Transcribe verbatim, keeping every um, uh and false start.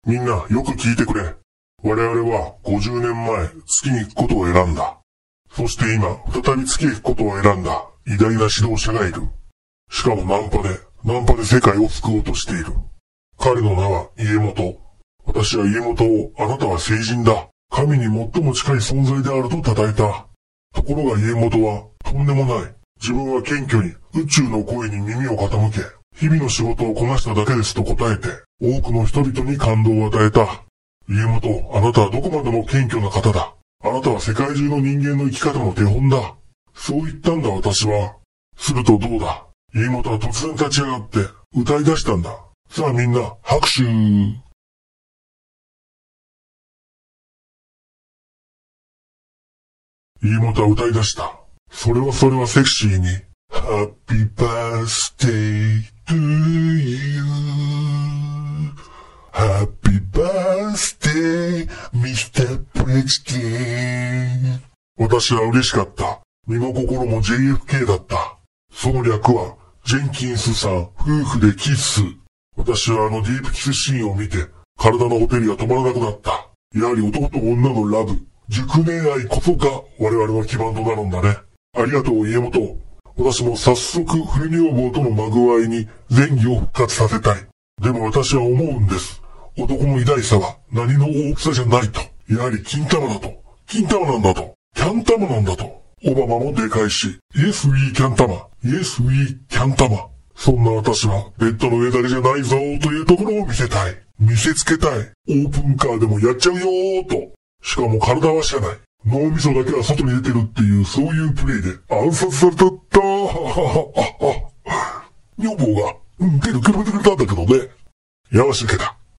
みんなよく聞いてくれ。我々はごじゅうねんまえ月に行くことを選んだ。そして今再び月へ行くことを選んだ偉大な指導者がいる。しかもナンパで、ナンパで世界を救おうとしている。彼の名は家元。私は家元を、あなたは聖人だ。神に最も近い存在であると称えた。ところが家元は、とんでもない。自分は謙虚に宇宙の声に耳を傾け、日々の仕事をこなしただけですと答えて、多くの人々に感動を与えた。家元、あなたはどこまでも謙虚な方だ。あなたは世界中の人間の生き方の手本だ。そう言ったんだ私は。するとどうだ。家元は突然立ち上がって歌い出したんだ。さあみんな拍手。家元は歌い出した。それはそれはセクシーに。Happy birthday to you. Happy birthday, ミスター President. 私は嬉しかった。身も心も ジェイエフケー だった。その略は、ジェンキンスさん夫婦でキッス。私はあのディープキスシーンを見て、体のほてりが止まらなくなった。やはり男と女のラブ、熟年愛こそが我々の基盤となるんだね。ありがとう家元。私も早速不女房とのまぐわいに前儀を復活させたい。でも私は思うんです。男の偉大さは何の大きさじゃないと。やはり金玉だと。金玉なんだと。キャン玉なんだと。オバマもでかいし。Yes, we キャン玉。Yes, we キャン玉。そんな私はベッドの上だけじゃないぞというところを見せたい。見せつけたい。オープンカーでもやっちゃうよーと。しかも体は知らない。脳みそだけは外に出てるっていうそういうプレイで暗殺されたったー。女房が、うん、手抜けてくれたんだけどね。やわし抜けた。